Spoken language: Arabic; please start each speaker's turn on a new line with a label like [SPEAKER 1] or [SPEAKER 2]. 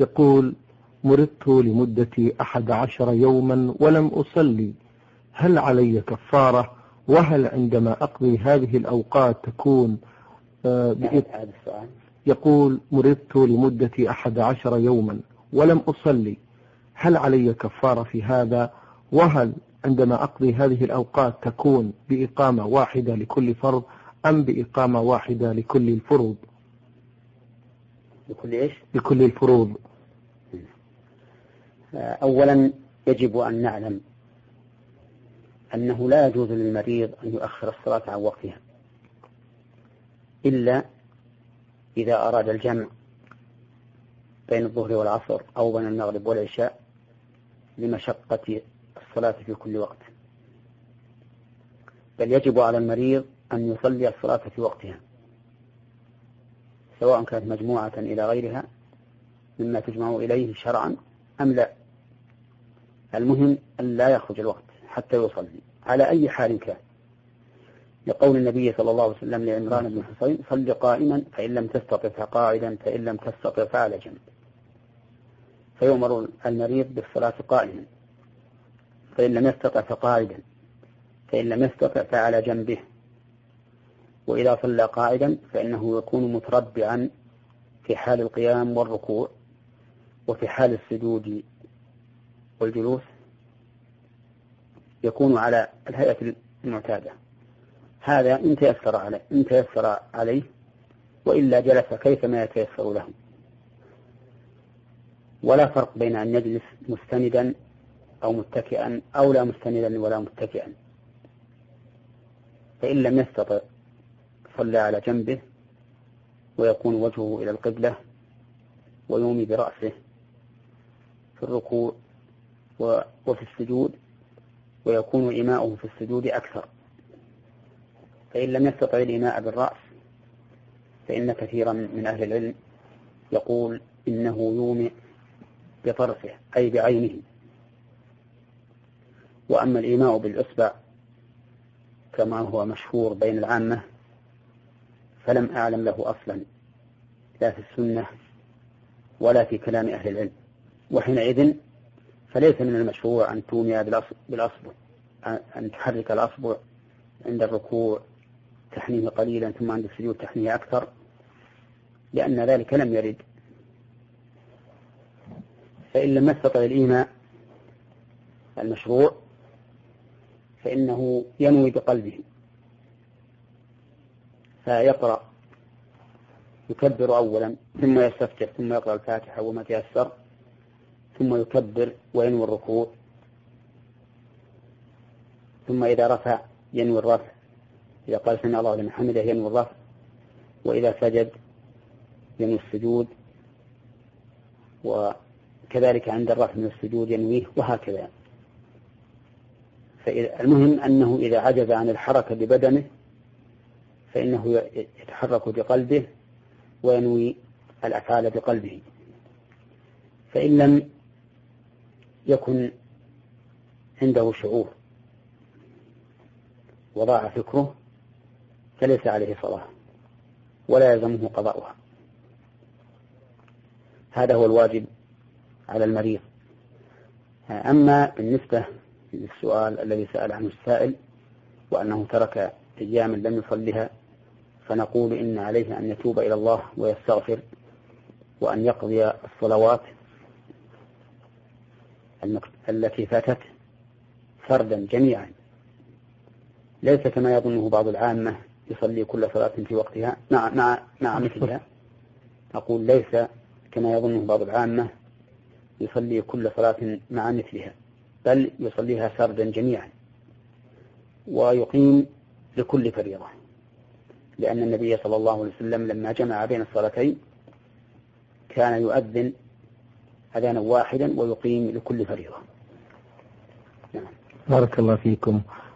[SPEAKER 1] يقول: مرضت لمدة 11 يوما ولم أصلي، هل علي كفارة؟ وهل عندما أقضي هذه الأوقات تكون يقول: مرضت لمدة 11 يوما ولم أصلي، هل علي كفارة في هذا؟ وهل عندما أقضي هذه الأوقات تكون بإقامة واحدة لكل فرض أم بإقامة واحدة لكل الفروض؟
[SPEAKER 2] لكل إيش؟
[SPEAKER 1] لكل الفروض.
[SPEAKER 2] أولا يجب أن نعلم أنه لا يجوز للمريض أن يؤخر الصلاة عن وقتها إلا إذا أراد الجمع بين الظهر والعصر أو بين المغرب والعشاء لمشقة الصلاة في كل وقت، بل يجب على المريض أن يصلي الصلاة في وقتها سواء كانت مجموعة إلى غيرها مما تجمع إليه شرعا أم لا. المهم أن لا يخرج الوقت حتى يصلي على أي حال كان، لقول النبي صلى الله عليه وسلم لعمران بن حصين: صل قائما فإن لم تستطع فقاعدا فإن لم تستطع فعلى جنب. فيؤمر المريض بالصلاة قائما، فإن لم يستطع فقاعدا، فإن لم يستطع فعلى جنبه. وإذا صلى قاعدا فإنه يكون متربعا في حال القيام والركوع، وفي حال السجود والجلوس يكون على الهيئة المعتادة. هذا إن تيسر عليه، وإلا جلس كيفما يتيسر له. ولا فرق بين أن يجلس مستندا أو متكئا أو لا مستندا ولا متكئا. فإن لم يستطع صلى على جنبه ويكون وجهه إلى القبلة ويومي برأسه في الركوع وفي السجود، ويكون إيماؤه في السجود أكثر. فإن لم يستطع الإيماء بالرأس فإن كثيرا من أهل العلم يقول إنه يومئ بطرفه أي بعينه. وأما الإيماء بالإصبع كما هو مشهور بين العامة فلم أعلم له أصلا لا في السنة ولا في كلام أهل العلم. وحينئذ فليس من المشروع أن تومئ بالأصبع، أن تحرك الأصبع عند الركوع تحنيه قليلا ثم عند السجود تحنيه أكثر، لأن ذلك لم يرد. فإن لم يستطع الإيماء المشروع فإنه ينوي بقلبه، فيقرأ يكبر أولا ثم يستفتح ثم يقرأ الفاتحة وما تيسر ثم يكبر وينوي الركوع، ثم إذا رفع ينوي الرفع، إذا قال سمع الله لمن حمده ينوي الرفع، وإذا سجد ينوي السجود، وكذلك عند الرفع من السجود ينويه، وهكذا. فالمهم أنه إذا عجز عن الحركة ببدنه فإنه يتحرك بقلبه وينوي الأفعال بقلبه. فإن لم يكن عنده شعور وضاع فكره فليس عليه صلاة ولا يلزمه قضاؤها. هذا هو الواجب على المريض. أما بالنسبة للسؤال الذي سأل عنه السائل وأنه ترك أياما لم يصلها، فنقول إن عليه أن يتوب إلى الله ويستغفر، وأن يقضي الصلوات التي فاتت فردا جميعا، ليس كما يظنه بعض العامة يصلي كل صلاة في وقتها مع مثلها. أقول ليس كما يظنه بعض العامة يصلي كل صلاة مع مثلها، بل يصليها فردا جميعا ويقيم لكل فريضة، لأن النبي صلى الله عليه وسلم لما جمع بين الصلاتين كان يؤذن أذانا واحدا ويقيم لكل فريضة.
[SPEAKER 1] بارك الله فيكم.